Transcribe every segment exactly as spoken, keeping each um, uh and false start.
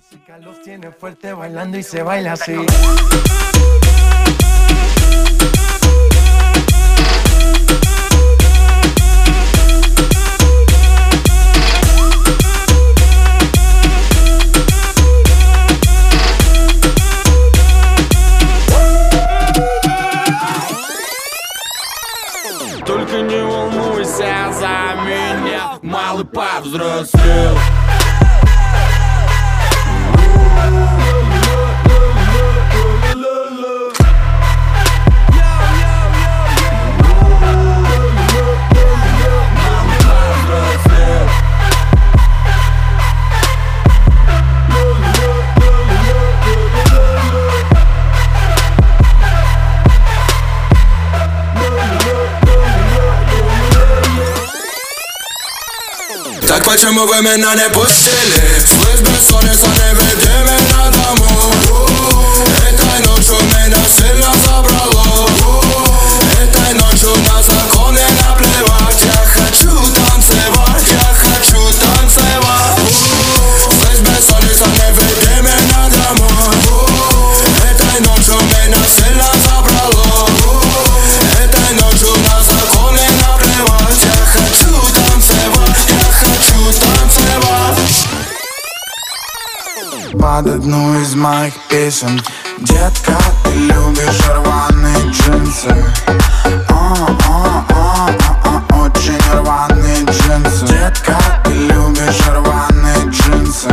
Los tiene fuerte bailando y se baila así. Только не волнуйся за меня, малый повзрослел. Так почему вы меня не пустили? Слышь, бессонница, не веди меня домой. Этой ночью меня сильно забрало. Этой ночью на закон не наплевать. Я хочу танцевать, я хочу танцевать. Слышь, бессонница, не веди меня домой. Этой ночью меня сильно забрало. Этой ночью на закон не наплевать. Я хочу танцевать, я хочу танцевать. Под одну из моих песен: детка, ты любишь рваные джинсы. О-о-о-о-о, очень рваные джинсы. Детка, ты любишь рваные джинсы.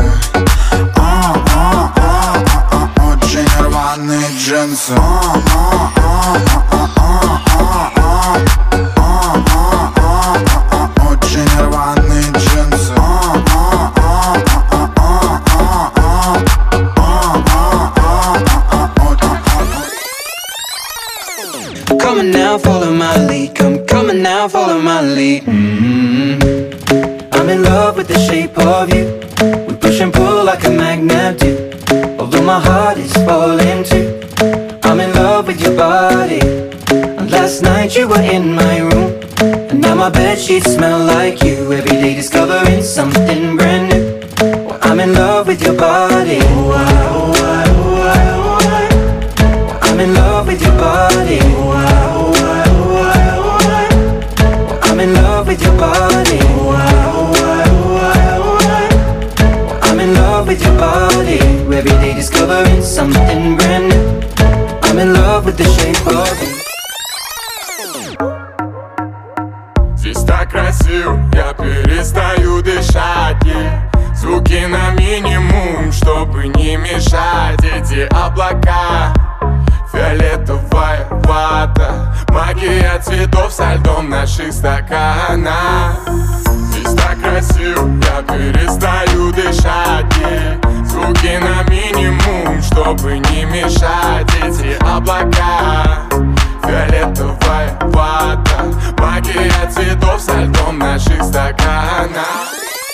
О-о-о-о-о, очень рваные джинсы. О-о-о-о-о, очень рваные джинсы. Come on now, follow my lead. Come, come on now, follow my lead. Mm-hmm. I'm in love with the shape of you. We push and pull like a magnet do. Although my heart is falling too. I'm in love with your body. And last night you were in my room. And now my bedsheets smell like you. Every day discovering something brand new. Well, I'm in love with your body. Oh, I, oh, I, oh, I, oh, I. Well, I'm in love with your body. Oh, I, oh, I, oh, I, oh, I. Well, I'm in love with your body. Oh, I, oh, I, oh, I, oh, I. Well, I'm in love with your body. Every day discovering something brand new. I'm in love with the shape of you. Здесь так красиво, я перестаю дышать, yeah. Звуки на минимум, чтобы не мешать. Эти облака, фиолетовая вата, магия цветов со льдом в наших стаканах. Здесь так красиво, я перестаю дышать, yeah. Звуки на минимум, чтобы не мешать. Эти облака, фиолетовая вата, магия цветов со льдом в наших стаканах.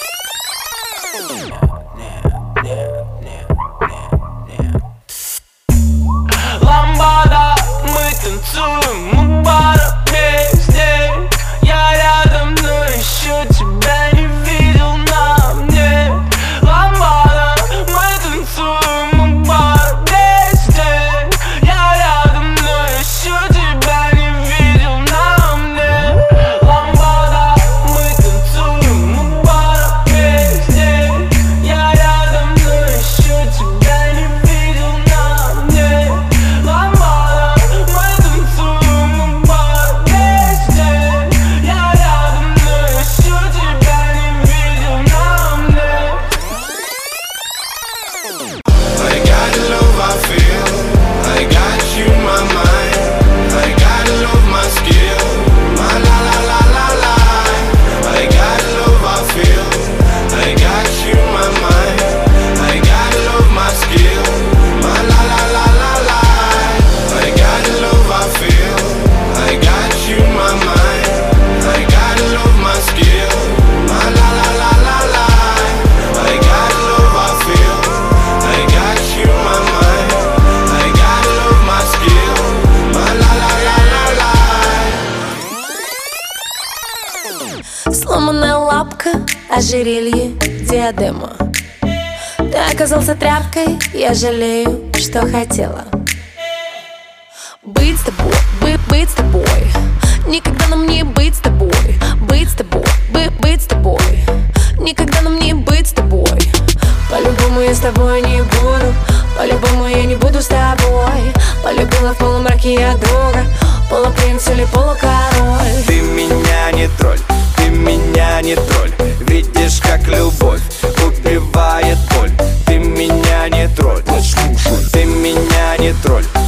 Ламбада, мы танцуем, мы пара вместе. Я рядом, но еще тебя не видел на мне. Ламбада, мы танцуем, мы пара вместе. Я рядом, но еще тебя не видел на мне. Ламбада, мы танцуем, мы пара вместе. Я рядом, но еще тебя не видел на мне. Ламбада, мы танцуем, мы пара вместе. Я рядом, но еще тебя не видел на мне. I got the love I feel, I got you in my mind. I got the love my skill, my la la la la la. I got the love I feel, I got you in my mind. I got the love my skill, my la la la la la. I got the love I feel, I got you in my mind. I got the love my skill, my la la la la la. I got the love I feel, I got you in my mind. I got the love my skill, my la la la la la. Сломанная лапка, ожерелье, диадема. Так оказался тряпкой, я жалею, что хотела быть с тобой, быть, быть с тобой. Никогда нам не быть с тобой, быть с тобой, быть, быть с тобой. Никогда нам не быть с тобой. По-любому я с тобой не буду, по-любому я не буду с тобой. Полюбила в полумраке я друга, полупринц или полукороль. Ты меня не тролль, ты меня не тролль. Видишь, как любовь убивает боль. Ты меня не тролль, ты меня не тролль.